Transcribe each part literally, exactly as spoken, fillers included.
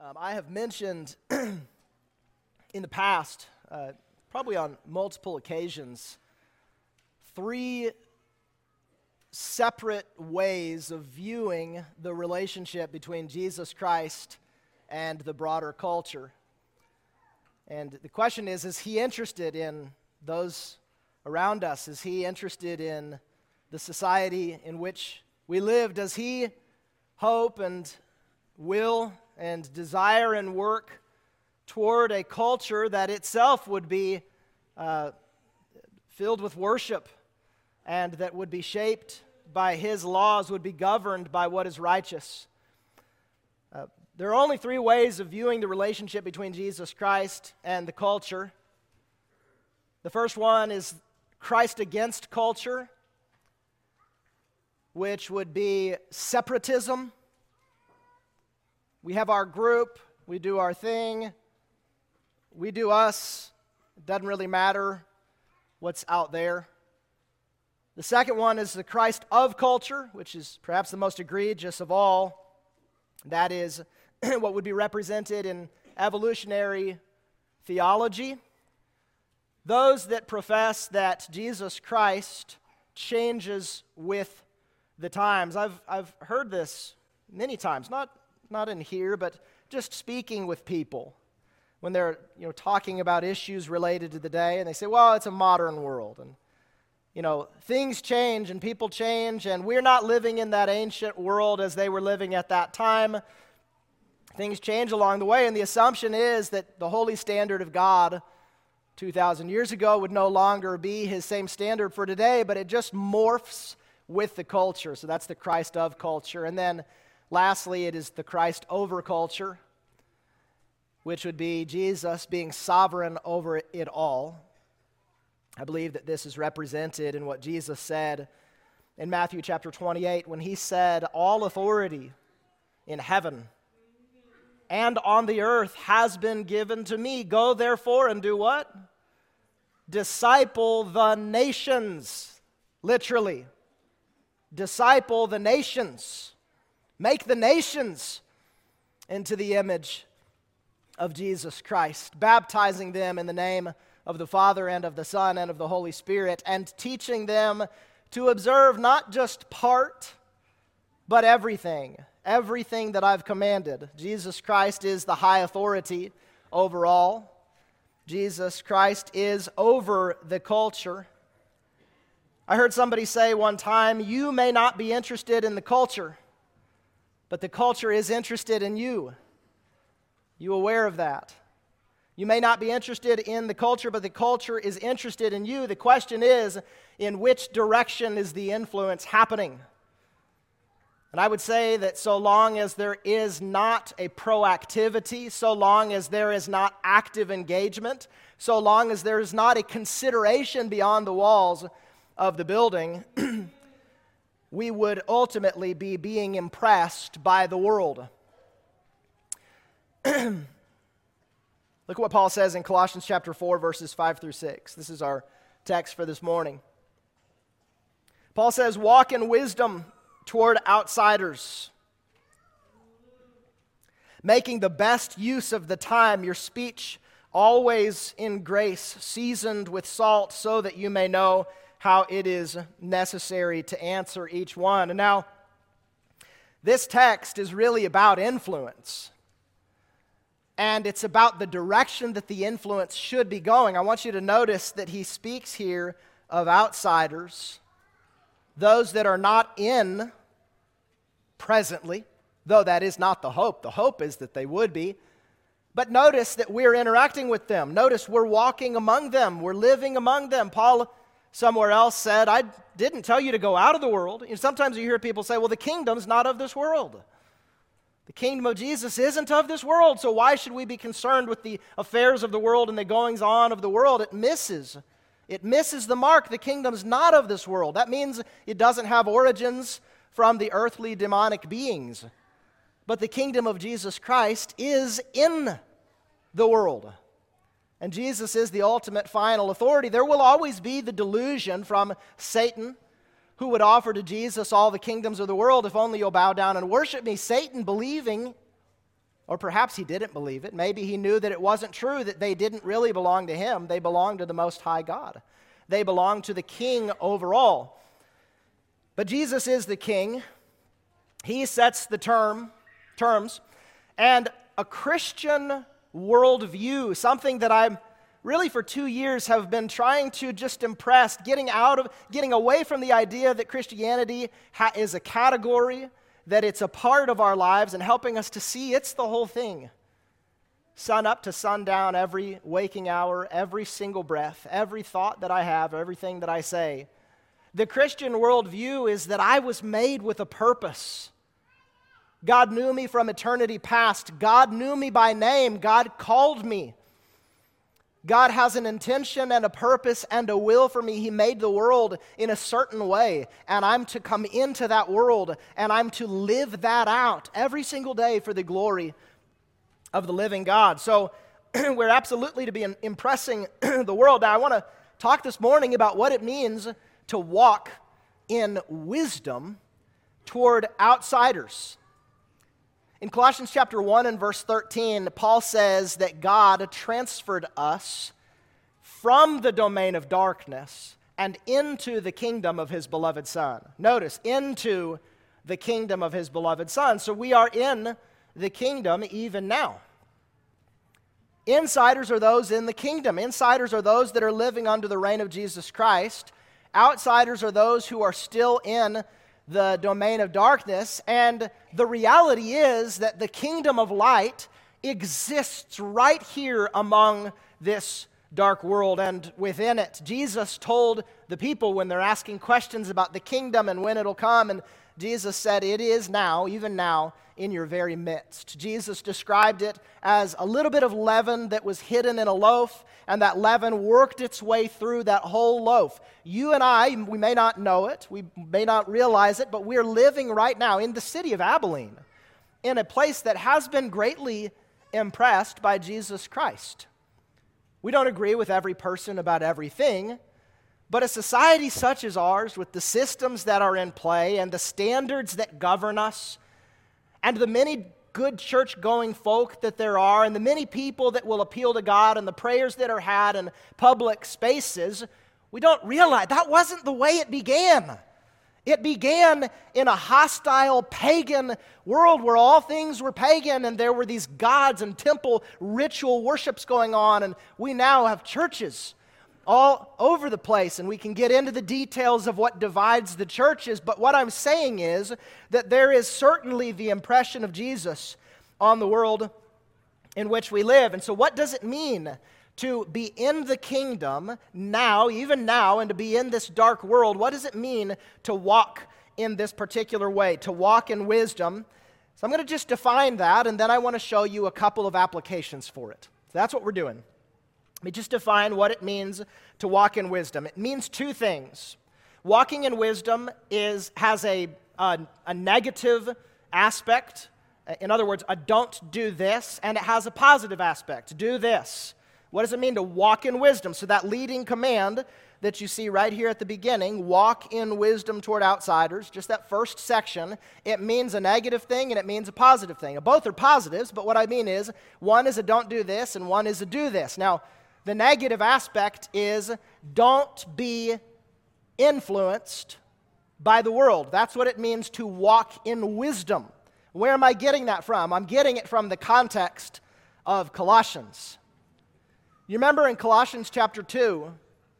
Um, I have mentioned in the past, uh, probably on multiple occasions, three separate ways of viewing the relationship between Jesus Christ and the broader culture. And the question is, is he interested in those around us? Is he interested in the society in which we live? Does he hope and will and desire and work toward a culture that itself would be uh, filled with worship and that would be shaped by his laws, would be governed by what is righteous? Uh, there are only three ways of viewing the relationship between Jesus Christ and the culture. The first one is Christ against culture, which would be separatism. We have our group, we do our thing, we do us. It doesn't really matter what's out there. The second one is the Christ of culture, which is perhaps the most egregious of all. That is what would be represented in evolutionary theology. Those that profess that Jesus Christ changes with the times. I've I've heard this many times, not not in here, but just speaking with people when they're, you know, talking about issues related to the day, and they say, well, it's a modern world, and, you know, things change and people change, and we're not living in that ancient world as they were living at that time. Things change along the way, and the assumption is that the holy standard of God two thousand years ago would no longer be his same standard for today, but it just morphs with the culture. So that's the Christ of culture. And then lastly, it is the Christ over culture, which would be Jesus being sovereign over it all. I believe that this is represented in what Jesus said in Matthew chapter twenty-eight when he said, all authority in heaven and on the earth has been given to me. Go therefore and do what? Disciple the nations. Literally. Disciple the nations. Make the nations into the image of Jesus Christ, baptizing them in the name of the Father and of the Son and of the Holy Spirit, and teaching them to observe not just part, but everything, everything that I've commanded. Jesus Christ is the high authority over all. Jesus Christ is over the culture. I heard somebody say one time, you may not be interested in the culture, but the culture is interested in you. You aware of that? You may not be interested in the culture, but the culture is interested in you. The question is, in which direction is the influence happening? And I would say that so long as there is not a proactivity, so long as there is not active engagement, so long as there is not a consideration beyond the walls of the building, we would ultimately be being impressed by the world. Look at what Paul says in Colossians chapter four, verses five through six. This is our text for this morning. Paul says, walk in wisdom toward outsiders, making the best use of the time, your speech always in grace, seasoned with salt, so that you may know how it is necessary to answer each one. And now, this text is really about influence. And it's about the direction that the influence should be going. I want you to notice that he speaks here of outsiders, those that are not in presently, though that is not the hope. The hope is that they would be. But notice that we're interacting with them. Notice we're walking among them. We're living among them. Paul somewhere else said, I didn't tell you to go out of the world. You know, sometimes you hear people say, well, the kingdom's not of this world. The kingdom of Jesus isn't of this world, so why should we be concerned with the affairs of the world and the goings-on of the world? It misses. It misses the mark. The kingdom's not of this world. That means it doesn't have origins from the earthly demonic beings. But the kingdom of Jesus Christ is in the world. And Jesus is the ultimate final authority. There will always be the delusion from Satan, who would offer to Jesus all the kingdoms of the world if only you'll bow down and worship me. Satan believing Or perhaps he didn't believe it. Maybe he knew that it wasn't true, that they didn't really belong to him. They belonged to the Most High God. They belonged to the King over all. But Jesus is the King. He sets the term, terms. And a Christian worldview, something that I'm really for two years have been trying to just impress, getting out of, getting away from the idea that Christianity ha- is a category, that it's a part of our lives, and helping us to see it's the whole thing. Sun up to sundown, every waking hour, every single breath, every thought that I have, everything that I say. The Christian worldview is that I was made with a purpose. God knew me from eternity past. God knew me by name. God called me. God has an intention and a purpose and a will for me. He made the world in a certain way, and I'm to come into that world, and I'm to live that out every single day for the glory of the living God. So we're absolutely to be impressing the world. Now, I want to talk this morning about what it means to walk in wisdom toward outsiders. In Colossians chapter one and verse thirteen, Paul says that God transferred us from the domain of darkness and into the kingdom of his beloved Son. Notice, into the kingdom of his beloved Son. So we are in the kingdom even now. Insiders are those in the kingdom. Insiders are those that are living under the reign of Jesus Christ. Outsiders are those who are still in the domain of darkness, and the reality is that the kingdom of light exists right here among this dark world and within it. Jesus told the people when they're asking questions about the kingdom and when it'll come, and Jesus said, "It is now, even now, in your very midst." Jesus described it as a little bit of leaven that was hidden in a loaf, and that leaven worked its way through that whole loaf. You and I, we may not know it, we may not realize it, but we're living right now in the city of Abilene, in a place that has been greatly impressed by Jesus Christ. We don't agree with every person about everything, but a society such as ours, with the systems that are in play and the standards that govern us, and the many good church-going folk that there are, and the many people that will appeal to God, and the prayers that are had in public spaces, we don't realize that wasn't the way it began. It began in a hostile, pagan world where all things were pagan, and there were these gods and temple ritual worships going on, and we now have churches all over the place, and we can get into the details of what divides the churches, but what I'm saying is that there is certainly the impression of Jesus on the world in which we live. And so what does it mean to be in the kingdom now, even now, and to be in this dark world? What does it mean to walk in this particular way, to walk in wisdom? So I'm going to just define that, and then I want to show you a couple of applications for it. So that's what we're doing. Let me just define what it means to walk in wisdom. It means two things. Walking in wisdom is has a, a, a negative aspect. In other words, a don't do this, and it has a positive aspect. Do this. What does it mean to walk in wisdom? So that leading command that you see right here at the beginning, walk in wisdom toward outsiders, just that first section, it means a negative thing and it means a positive thing. Both are positives, but what I mean is one is a don't do this and one is a do this. Now, the negative aspect is don't be influenced by the world. That's what it means to walk in wisdom. Where am I getting that from? I'm getting it from the context of Colossians. You remember in Colossians chapter two,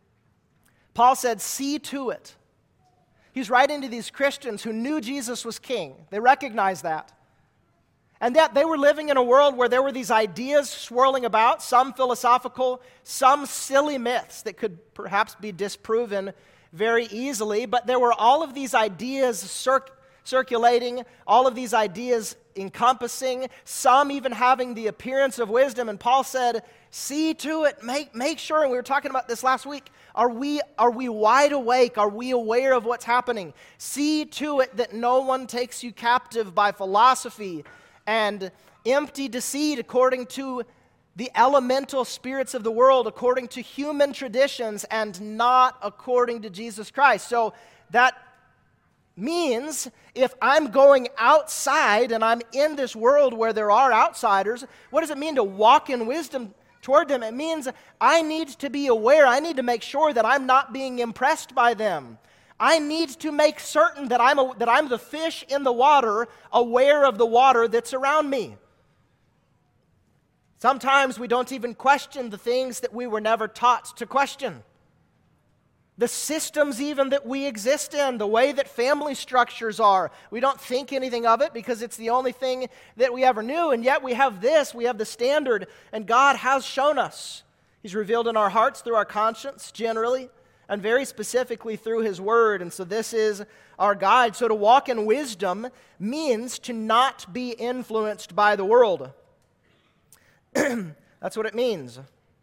Paul said, "See to it." He's writing to these Christians who knew Jesus was king. They recognized that. And yet they were living in a world where there were these ideas swirling about, some philosophical, some silly myths that could perhaps be disproven very easily, but there were all of these ideas circ- circulating, all of these ideas encompassing, some even having the appearance of wisdom. And Paul said, see to it, make, make sure, and we were talking about this last week, are we, are we wide awake? Are we aware of what's happening? See to it that no one takes you captive by philosophy and empty deceit according to the elemental spirits of the world, according to human traditions, and not according to Jesus Christ. So that means if I'm going outside and I'm in this world where there are outsiders, what does it mean to walk in wisdom toward them? It means I need to be aware. I need to make sure that I'm not being impressed by them. I need to make certain that I'm, a, that I'm the fish in the water, aware of the water that's around me. Sometimes we don't even question the things that we were never taught to question. The systems even that we exist in, the way that family structures are. We don't think anything of it because it's the only thing that we ever knew, and yet we have this, we have the standard, and God has shown us. He's revealed in our hearts through our conscience, generally, and very specifically through His Word, and so this is our guide. So to walk in wisdom means to not be influenced by the world. That's what it means.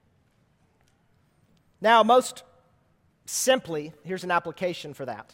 Now, most simply, here's an application for that.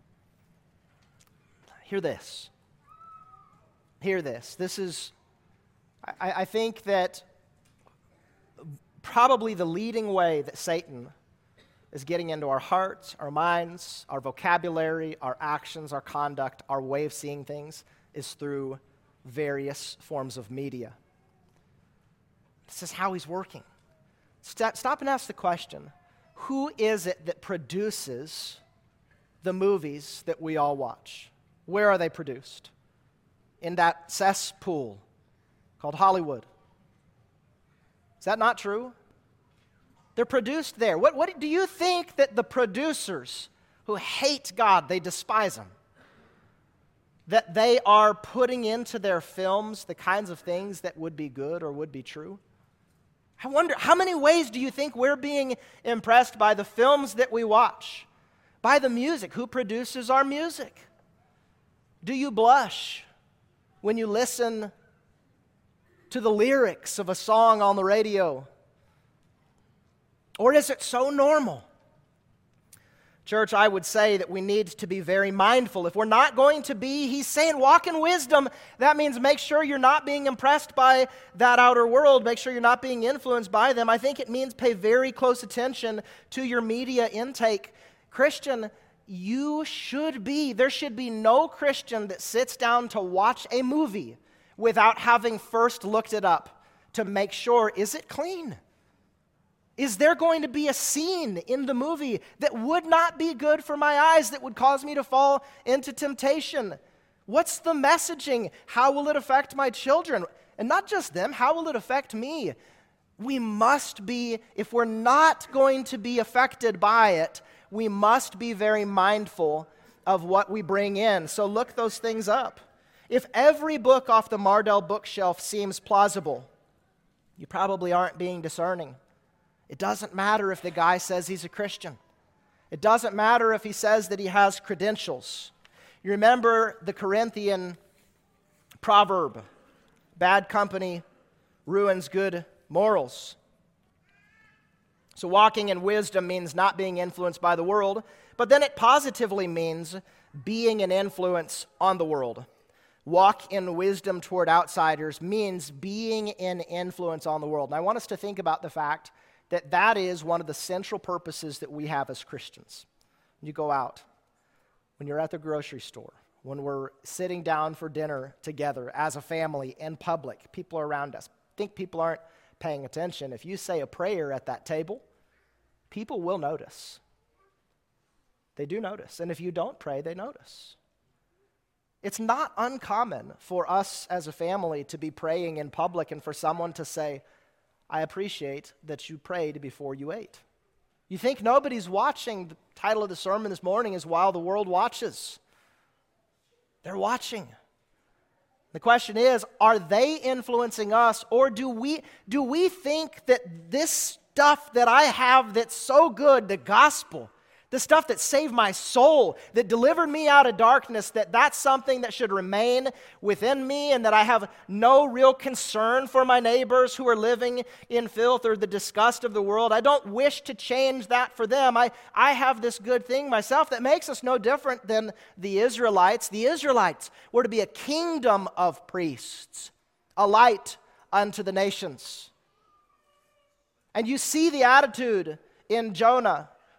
Hear this. Hear this. This is, I, I think that probably the leading way that Satan is getting into our hearts, our minds, our vocabulary, our actions, our conduct, our way of seeing things is through various forms of media. This is how he's working. Stop, stop and ask the question, who is it that produces the movies that we all watch? Where are they produced? In that cesspool called Hollywood. Is that not true? They're produced there. What, what do you think that the producers who hate God, they despise Him, that they are putting into their films the kinds of things that would be good or would be true? I wonder, how many ways do you think we're being impressed by the films that we watch? By the music. Who produces our music? Do you blush when you listen to the lyrics of a song on the radio? Or is it so normal? Church, I would say that we need to be very mindful. If we're not going to be, he's saying, walk in wisdom. That means make sure you're not being impressed by that outer world. Make sure you're not being influenced by them. I think it means pay very close attention to your media intake. Christian, you should be, there should be no Christian that sits down to watch a movie without having first looked it up to make sure, is it clean? Is there going to be a scene in the movie that would not be good for my eyes, that would cause me to fall into temptation? What's the messaging? How will it affect my children? And not just them, how will it affect me? We must be, if we're not going to be affected by it, we must be very mindful of what we bring in. So look those things up. If every book off the Mardel bookshelf seems plausible, you probably aren't being discerning. It doesn't matter if the guy says he's a Christian. It doesn't matter if he says that he has credentials. You remember the Corinthian proverb, bad company ruins good morals. So walking in wisdom means not being influenced by the world, but then it positively means being an influence on the world. Walk in wisdom toward outsiders means being an influence on the world. And I want us to think about the fact that that is one of the central purposes that we have as Christians. When you go out, when you're at the grocery store, when we're sitting down for dinner together as a family in public, people are around us. Think people aren't paying attention. If you say a prayer at that table, people will notice. They do notice. And if you don't pray, they notice. It's not uncommon for us as a family to be praying in public and for someone to say, I appreciate that you prayed before you ate. You think nobody's watching? The title of the sermon this morning is While the World Watches. They're watching. The question is, are they influencing us, or do we, do we think that this stuff that I have that's so good, the gospel, the stuff that saved my soul, that delivered me out of darkness, that that's something that should remain within me, and that I have no real concern for my neighbors who are living in filth or the disgust of the world? I don't wish to change that for them. I, I have this good thing myself that makes us no different than the Israelites. The Israelites were to be a kingdom of priests, a light unto the nations. And you see the attitude in Jonah,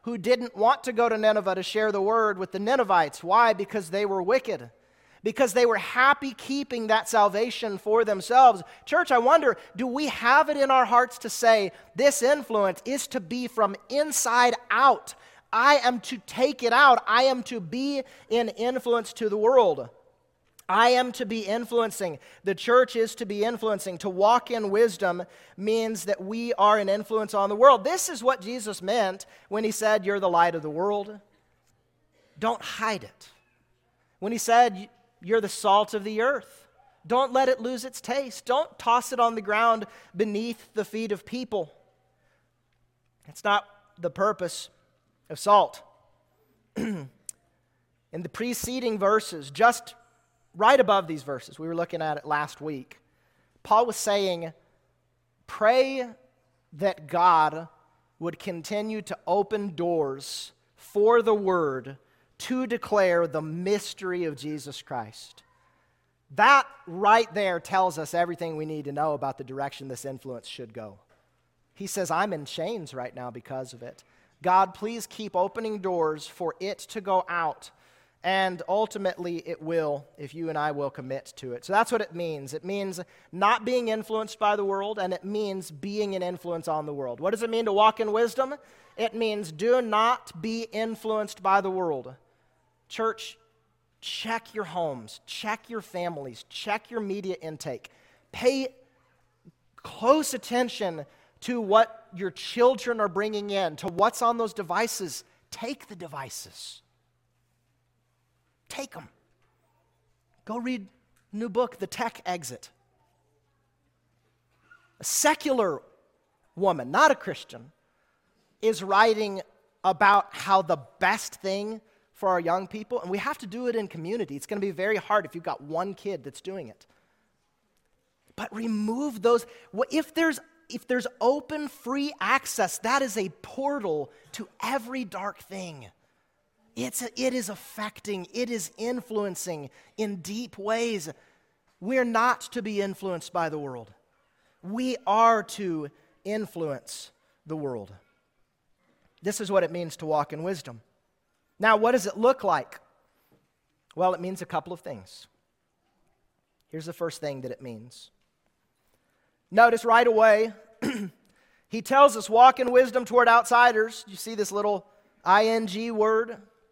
who didn't want to go to Nineveh to share the word with the Ninevites. Why? Because they were wicked. Because they were happy keeping that salvation for themselves. Church, I wonder, do we have it in our hearts to say, this influence is to be from inside out? I am to take it out. I am to be an influence to the world. I am to be influencing. The church is to be influencing. To walk in wisdom means that we are an influence on the world. This is what Jesus meant when he said, you're the light of the world. Don't hide it. When he said, you're the salt of the earth. Don't let it lose its taste. Don't toss it on the ground beneath the feet of people. It's not the purpose of salt. In the preceding verses, just right above these verses, we were looking at it last week, Paul was saying, pray that God would continue to open doors for the word to declare the mystery of Jesus Christ. That right there tells us everything we need to know about the direction this influence should go. He says, I'm in chains right now because of it. God, please keep opening doors for it to go out. And ultimately, it will if you and I will commit to it. So that's what it means. It means not being influenced by the world, and it means being an influence on the world. What does it mean to walk in wisdom? It means do not be influenced by the world. Church, check your homes, check your families, check your media intake. Pay close attention to what your children are bringing in, to what's on those devices. Take the devices. Take them. Go read a new book, The Tech Exit. A secular woman, not a Christian, is writing about how the best thing for our young people, and we have to do it in community. It's going to be very hard if you've got one kid that's doing it. But remove those. If there's if there's open, free access, that is a portal to every dark thing. It's a, it is affecting, it is influencing in deep ways. We're not to be influenced by the world. We are to influence the world. This is what it means to walk in wisdom. Now, what does it look like? Well, it means a couple of things. Here's the first thing that it means. Notice right away, he tells us, walk in wisdom toward outsiders. You see this little ing word?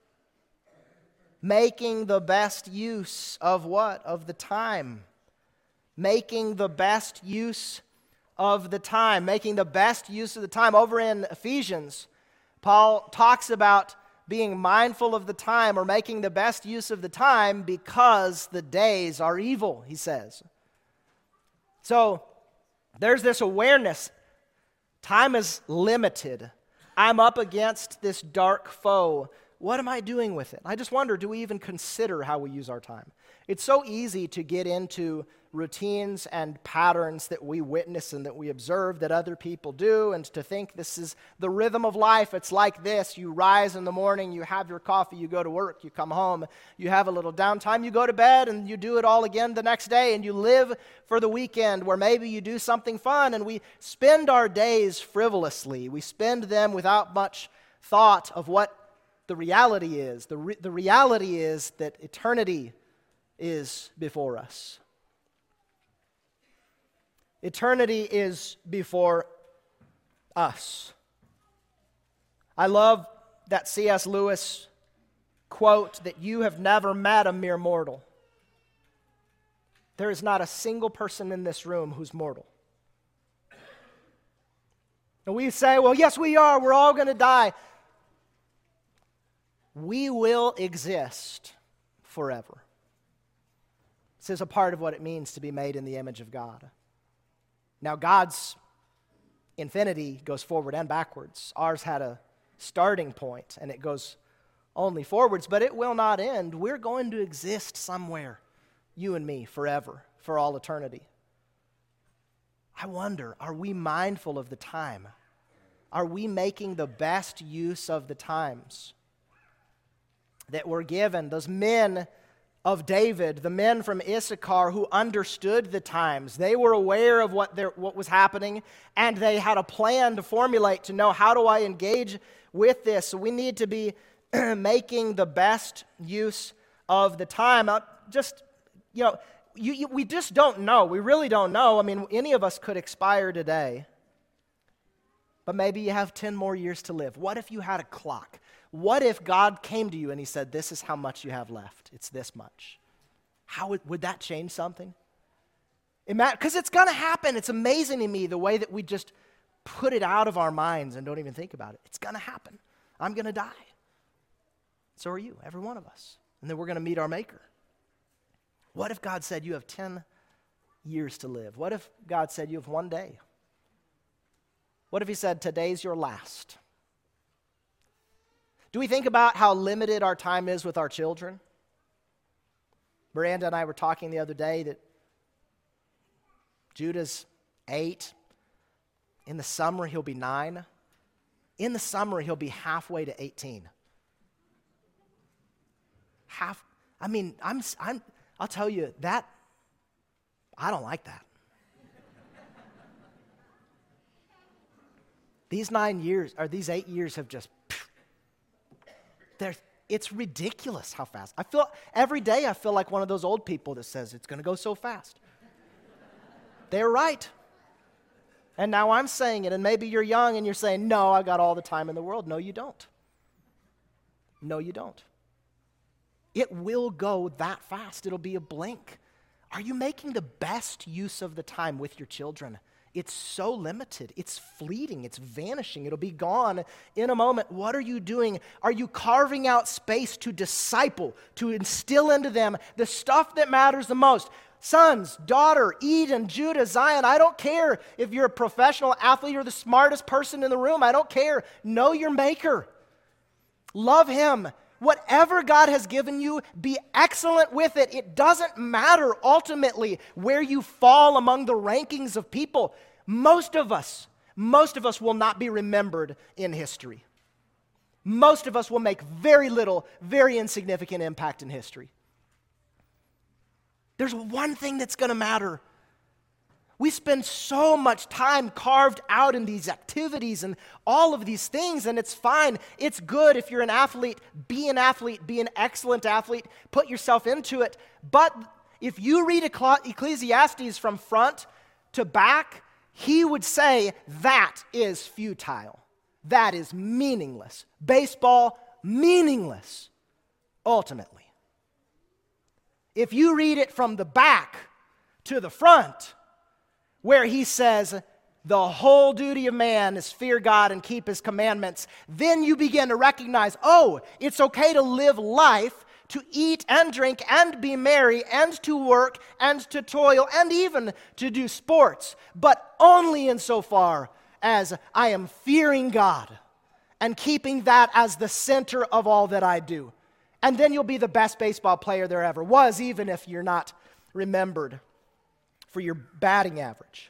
Making the best use of what? Of the time. Making the best use of the time. Making the best use of the time. Over in Ephesians, Paul talks about being mindful of the time or making the best use of the time because the days are evil, he says. So, there's this awareness. Time is limited. I'm up against this dark foe. What am I doing with it? I just wonder, do we even consider how we use our time? It's so easy to get into routines and patterns that we witness and that we observe that other people do, and to think this is the rhythm of life. It's like this. You rise in the morning, you have your coffee, you go to work, you come home, you have a little downtime, you go to bed, and you do it all again the next day, and you live for the weekend where maybe you do something fun, and we spend our days frivolously. We spend them without much thought of what the reality is. The, re- the reality is that eternity is before us. Eternity is before us. I love that C S Lewis quote that you have never met a mere mortal. There is not a single person in this room who's mortal. And we say, well, yes, we are. We're all going to die. We will exist forever. This is a part of what it means to be made in the image of God. Now, God's infinity goes forward and backwards. Ours had a starting point, and it goes only forwards, but it will not end. We're going to exist somewhere, you and me, forever, for all eternity. I wonder, are we mindful of the time? Are we making the best use of the times that we're given? Those men of David, the men from Issachar who understood the times. They were aware of what, their, what was happening, and they had a plan to formulate to know, how do I engage with this? So we need to be making the best use of the time. Uh, just, you know, you, you, we just don't know. We really don't know. I mean, any of us could expire today, but maybe you have ten more years to live. What if you had a clock? What if God came to you and he said, this is how much you have left? It's this much. How would, would that change something? Because it's going to happen. It's amazing to me the way that we just put it out of our minds and don't even think about it. It's going to happen. I'm going to die. So are you, every one of us. And then we're going to meet our Maker. What if God said you have ten years to live? What if God said you have one day? What if he said today's your last? Do we think about how limited our time is with our children? Miranda and I were talking the other day that Judah's eight. In the summer, he'll be nine. In the summer, he'll be halfway to eighteen. Half, I mean, I'm, I'm, I'll tell you, that, I don't like that. These nine years, or these eight years have just, they're, it's ridiculous how fast. I feel, every day I feel like one of those old people that says it's going to go so fast. They're right. And now I'm saying it, and maybe you're young and you're saying, no, I got all the time in the world. No, you don't. No, you don't. It will go that fast. It'll be a blink. Are you making the best use of the time with your children? It's so limited. It's fleeting. It's vanishing. It'll be gone in a moment. What are you doing? Are you carving out space to disciple, to instill into them the stuff that matters the most? Sons, daughter, Eden, Judah, Zion, I don't care if you're a professional athlete or the smartest person in the room. I don't care. Know your Maker. Love him. Whatever God has given you, be excellent with it. It doesn't matter ultimately where you fall among the rankings of people. Most of us, most of us will not be remembered in history. Most of us will make very little, very insignificant impact in history. There's one thing that's going to matter. We spend so much time carved out in these activities and all of these things, and it's fine. It's good if you're an athlete. Be an athlete. Be an excellent athlete. Put yourself into it. But if you read Ecclesiastes from front to back, he would say that is futile. That is meaningless. Baseball, meaningless, ultimately. If you read it from the back to the front, where he says, the whole duty of man is fear God and keep his commandments, then you begin to recognize, oh, it's okay to live life, to eat and drink and be merry and to work and to toil and even to do sports, but only insofar as I am fearing God and keeping that as the center of all that I do. And then you'll be the best baseball player there ever was, even if you're not remembered for your batting average.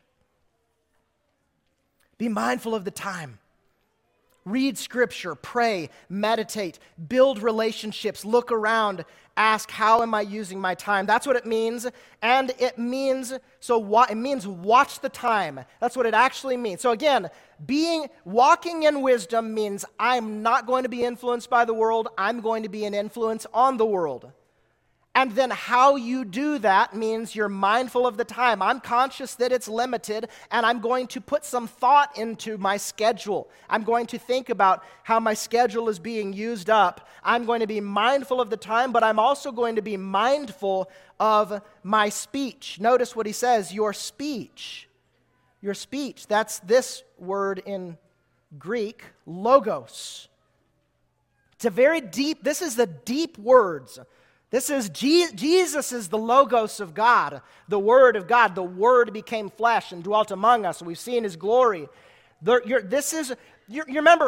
Be mindful of the time. Read Scripture, pray, meditate, build relationships, look around, ask, how am I using my time? That's what it means. And it means, so wa- it means watch the time. That's what it actually means. So again, being, walking in wisdom means I'm not going to be influenced by the world. I'm going to be an influence on the world. And then how you do that means you're mindful of the time. I'm conscious that it's limited, and I'm going to put some thought into my schedule. I'm going to think about how my schedule is being used up. I'm going to be mindful of the time, but I'm also going to be mindful of my speech. Notice what he says, your speech. Your speech. That's this word in Greek, logos. It's a very deep, this is the deep words. This is, Jesus is the logos of God, the Word of God. The Word became flesh and dwelt among us. We've seen His glory. There, this is, you remember,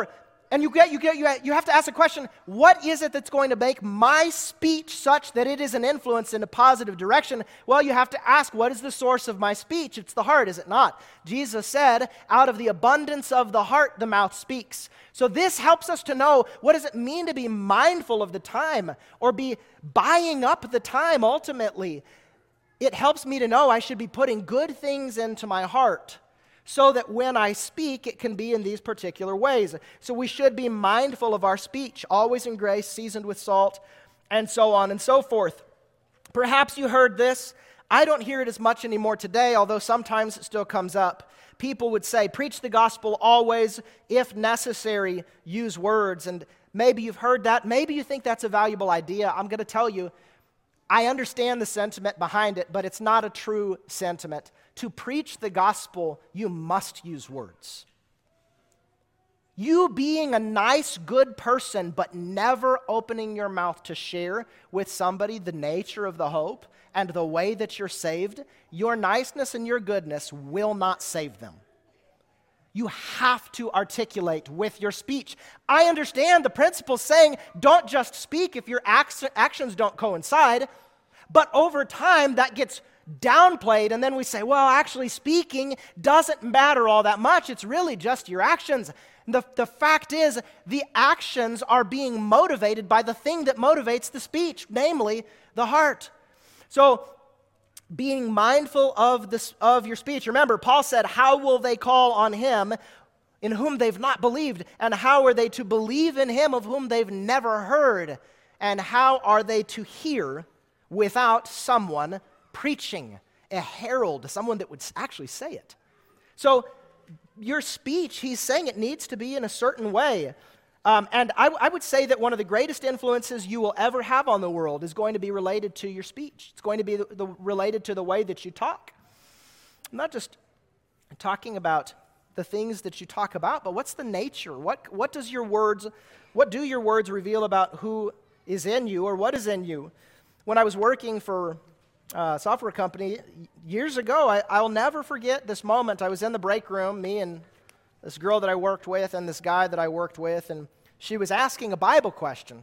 And you get, you get, you you have to ask the question, what is it that's going to make my speech such that it is an influence in a positive direction? Well, you have to ask, what is the source of my speech? It's the heart, is it not? Jesus said, out of the abundance of the heart, the mouth speaks. So this helps us to know, what does it mean to be mindful of the time or be buying up the time ultimately? It helps me to know I should be putting good things into my heart, so that when I speak, it can be in these particular ways. So we should be mindful of our speech, always in grace, seasoned with salt, and so on and so forth. Perhaps you heard this. I don't hear it as much anymore today, although sometimes it still comes up. People would say, preach the gospel always, if necessary, use words. And maybe you've heard that. Maybe you think that's a valuable idea. I'm going to tell you, I understand the sentiment behind it, but it's not a true sentiment. To preach the gospel, you must use words. You being a nice, good person, but never opening your mouth to share with somebody the nature of the hope and the way that you're saved, your niceness and your goodness will not save them. You have to articulate with your speech. I understand the principle saying, don't just speak if your actions don't coincide, but over time that gets downplayed, and then we say, well, actually speaking doesn't matter all that much. It's really just your actions. The, the fact is, the actions are being motivated by the thing that motivates the speech, namely the heart. So, being mindful of, this, of your speech. Remember, Paul said, how will they call on him in whom they've not believed? And how are they to believe in him of whom they've never heard? And how are they to hear without someone preaching, a herald, someone that would actually say it? So your speech, he's saying it needs to be in a certain way. Um, and I, I would say that one of the greatest influences you will ever have on the world is going to be related to your speech. It's going to be the, the, related to the way that you talk. I'm not just talking about the things that you talk about, but what's the nature? What, what does your words, what do your words reveal about who is in you or what is in you? When I was working for Uh, software company years ago, I, I'll never forget this moment. I was in the break room, me and this girl that I worked with and this guy that I worked with, and she was asking a Bible question.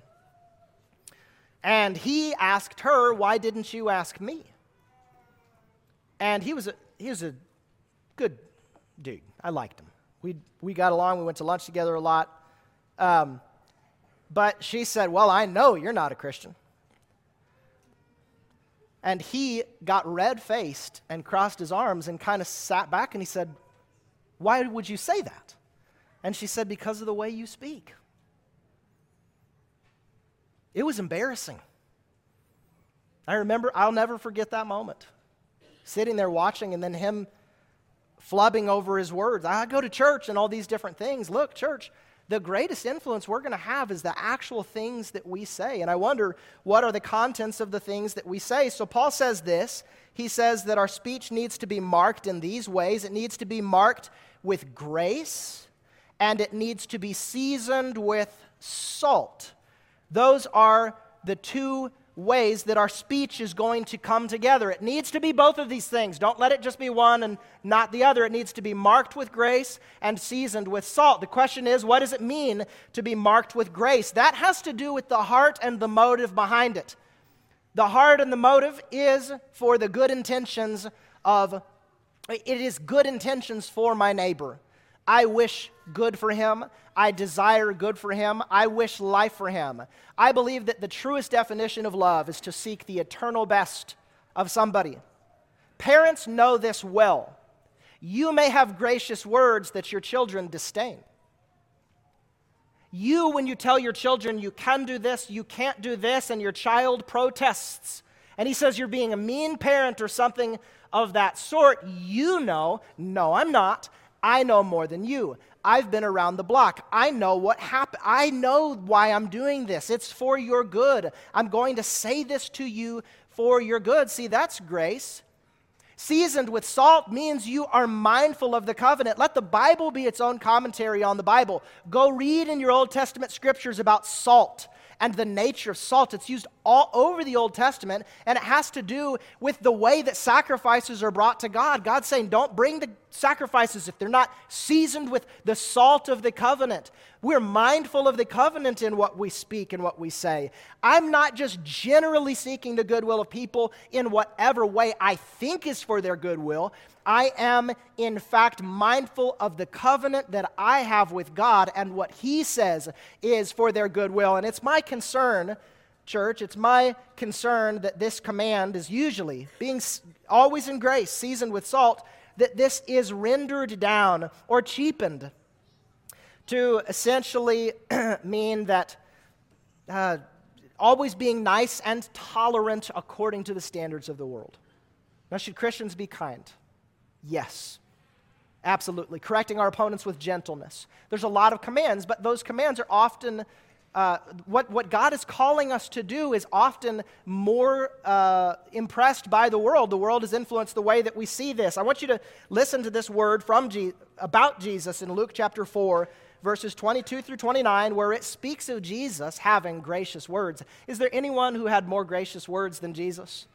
And he asked her, why didn't you ask me? And he was a, he was a good dude. I liked him. We we got along. We went to lunch together a lot. Um, but she said, well, I know you're not a Christian. And he got red-faced and crossed his arms and kind of sat back and he said, why would you say that? And she said, because of the way you speak. It was embarrassing. I remember, I'll never forget that moment. Sitting there watching and then him flubbing over his words. I go to church and all these different things. Look, church, the greatest influence we're going to have is the actual things that we say. And I wonder, what are the contents of the things that we say? So Paul says this. He says that our speech needs to be marked in these ways. It needs to be marked with grace, and it needs to be seasoned with salt. Those are the two ways that our speech is going to come together. It needs to be both of these things. Don't let it just be one and not the other. It needs to be marked with grace and seasoned with salt. The question is, what does it mean to be marked with grace? That has to do with the heart and the motive behind it. The heart and the motive is for the good intentions of, it is good intentions for my neighbor. I wish good for him. I desire good for him. I wish life for him. I believe that the truest definition of love is to seek the eternal best of somebody. Parents know this well. You may have gracious words that your children disdain. You, when you tell your children you can do this, you can't do this, and your child protests, and he says you're being a mean parent or something of that sort, you know, no, I'm not. I know more than you. I've been around the block. I know what happened. I know why I'm doing this. It's for your good. I'm going to say this to you for your good. See, that's grace. Seasoned with salt means you are mindful of the covenant. Let the Bible be its own commentary on the Bible. Go read in your Old Testament scriptures about salt and the nature of salt. It's used all over the Old Testament, and it has to do with the way that sacrifices are brought to God. God's saying, don't bring the sacrifices if they're not seasoned with the salt of the covenant. We're mindful of the covenant in what we speak and what we say. I'm not just generally seeking the goodwill of people in whatever way I think is for their goodwill. I am, in fact, mindful of the covenant that I have with God and what He says is for their goodwill. And it's my concern, church, it's my concern that this command is usually, being always in grace, seasoned with salt, that this is rendered down or cheapened to essentially mean that uh, always being nice and tolerant according to the standards of the world. Now, should Christians be kind? Yes, absolutely. Correcting our opponents with gentleness. There's a lot of commands, but those commands are often, uh, what, what God is calling us to do is often more uh, impressed by the world. The world has influenced the way that we see this. I want you to listen to this word from Je- about Jesus in Luke chapter four, verses twenty-two through twenty-nine, where it speaks of Jesus having gracious words. Is there anyone who had more gracious words than Jesus?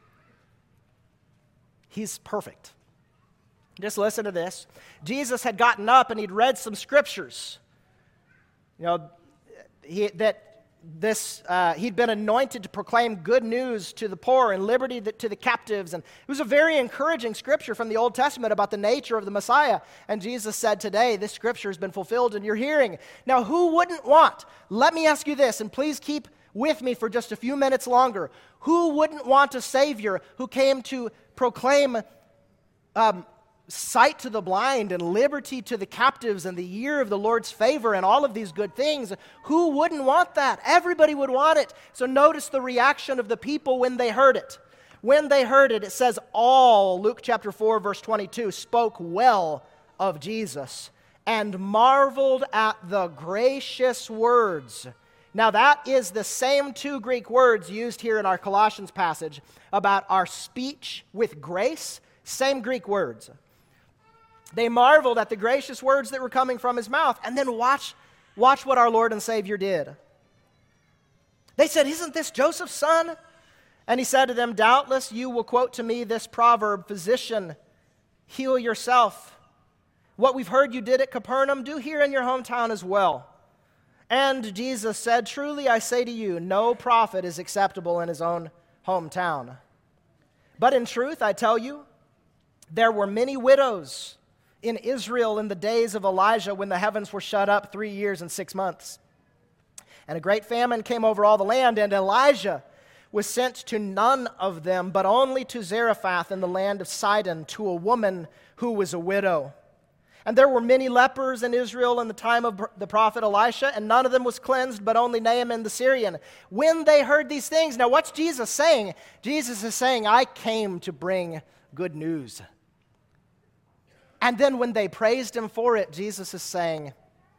He's perfect. Just listen to this. Jesus had gotten up and he'd read some scriptures. You know, he, that this uh, he'd been anointed to proclaim good news to the poor and liberty to the captives. And it was a very encouraging scripture from the Old Testament about the nature of the Messiah. And Jesus said, today, this scripture has been fulfilled in your hearing. Now, who wouldn't want? Let me ask you this, and please keep with me for just a few minutes longer. Who wouldn't want a Savior who came to proclaim um, sight to the blind and liberty to the captives and the year of the Lord's favor and all of these good things? Who wouldn't want that? Everybody would want it. So notice the reaction of the people when they heard it. When they heard it, it says all, Luke chapter four, verse twenty-two, spoke well of Jesus and marveled at the gracious words. Now that is the same two Greek words used here in our Colossians passage about our speech with grace. Same Greek words. They marveled at the gracious words that were coming from his mouth. And then watch, watch what our Lord and Savior did. They said, isn't this Joseph's son? And he said to them, doubtless you will quote to me this proverb, physician, heal yourself. What we've heard you did at Capernaum, do here in your hometown as well. And Jesus said, truly I say to you, no prophet is acceptable in his own hometown. But in truth, I tell you, there were many widows in Israel in the days of Elijah when the heavens were shut up three years and six months. And a great famine came over all the land, and Elijah was sent to none of them, but only to Zarephath in the land of Sidon, to a woman who was a widow. And there were many lepers in Israel in the time of the prophet Elisha, and none of them was cleansed, but only Naaman the Syrian. When they heard these things, now what's Jesus saying? Jesus is saying, I came to bring good news. And then when they praised him for it, Jesus is saying,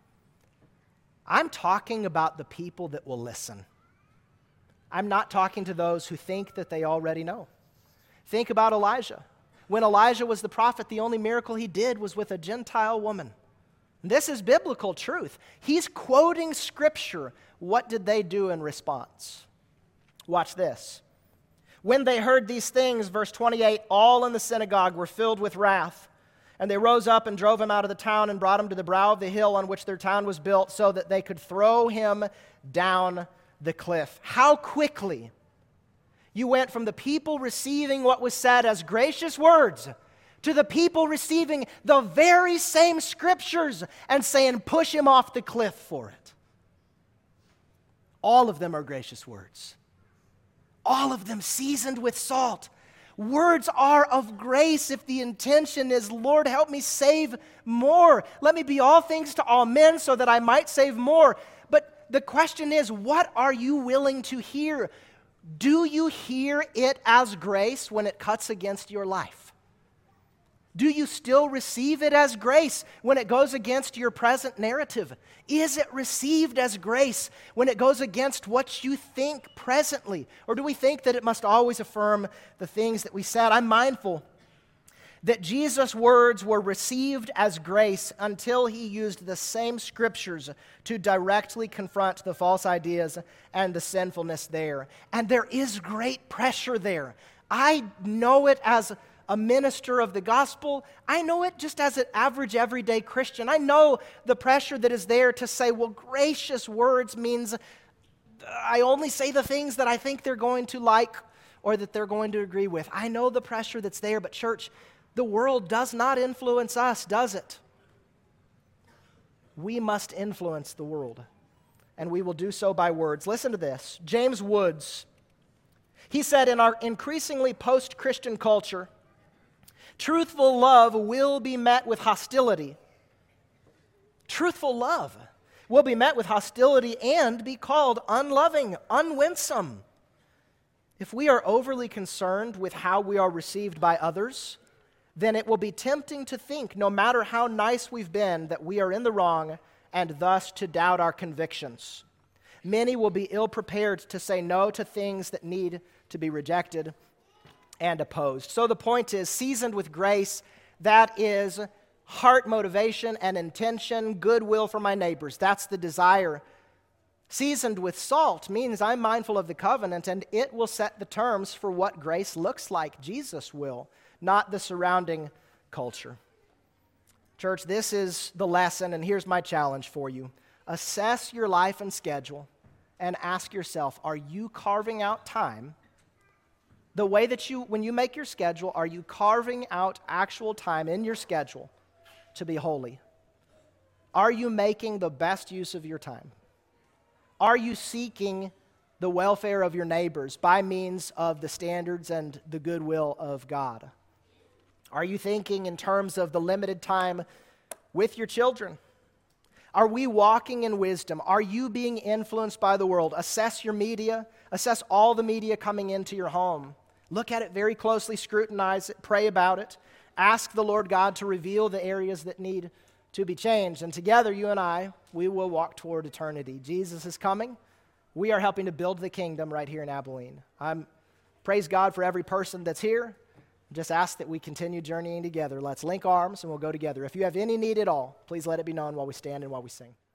I'm talking about the people that will listen. I'm not talking to those who think that they already know. Think about Elijah. When Elijah was the prophet, the only miracle he did was with a Gentile woman. This is biblical truth. He's quoting Scripture. What did they do in response? Watch this. When they heard these things, verse twenty-eight, all in the synagogue were filled with wrath. And they rose up and drove him out of the town and brought him to the brow of the hill on which their town was built so that they could throw him down the cliff. How quickly you went from the people receiving what was said as gracious words to the people receiving the very same scriptures and saying, push him off the cliff for it. All of them are gracious words. All of them seasoned with salt. Words are of grace if the intention is, Lord, help me save more. Let me be all things to all men so that I might save more. But the question is, what are you willing to hear? Do you hear it as grace when it cuts against your life? Do you still receive it as grace when it goes against your present narrative? Is it received as grace when it goes against what you think presently? Or do we think that it must always affirm the things that we said? I'm mindful that Jesus' words were received as grace until he used the same scriptures to directly confront the false ideas and the sinfulness there. And there is great pressure there. I know it as a minister of the gospel. I know it just as an average, everyday Christian. I know the pressure that is there to say, well, gracious words means I only say the things that I think they're going to like or that they're going to agree with. I know the pressure that's there, but church, the world does not influence us, does it? We must influence the world, and we will do so by words. Listen to this. James Woods, he said, in our increasingly post-Christian culture, truthful love will be met with hostility. Truthful love will be met with hostility and be called unloving, unwinsome. If we are overly concerned with how we are received by others, then it will be tempting to think, no matter how nice we've been, that we are in the wrong and thus to doubt our convictions. Many will be ill-prepared to say no to things that need to be rejected and opposed. So the point is, seasoned with grace, that is heart motivation and intention, goodwill for my neighbors. That's the desire. Seasoned with salt means I'm mindful of the covenant, and it will set the terms for what grace looks like. Jesus will, not the surrounding culture. Church, this is the lesson, and here's my challenge for you. Assess your life and schedule and ask yourself, are you carving out time? The way that you, when you make your schedule, are you carving out actual time in your schedule to be holy? Are you making the best use of your time? Are you seeking the welfare of your neighbors by means of the standards and the goodwill of God? Are you thinking in terms of the limited time with your children? Are we walking in wisdom? Are you being influenced by the world? Assess your media. Assess all the media coming into your home. Look at it very closely, scrutinize it, pray about it. Ask the Lord God to reveal the areas that need to be changed. And together, you and I, we will walk toward eternity. Jesus is coming. We are helping to build the kingdom right here in Abilene. I'm praise God for every person that's here. Just ask that we continue journeying together. Let's link arms and we'll go together. If you have any need at all, please let it be known while we stand and while we sing.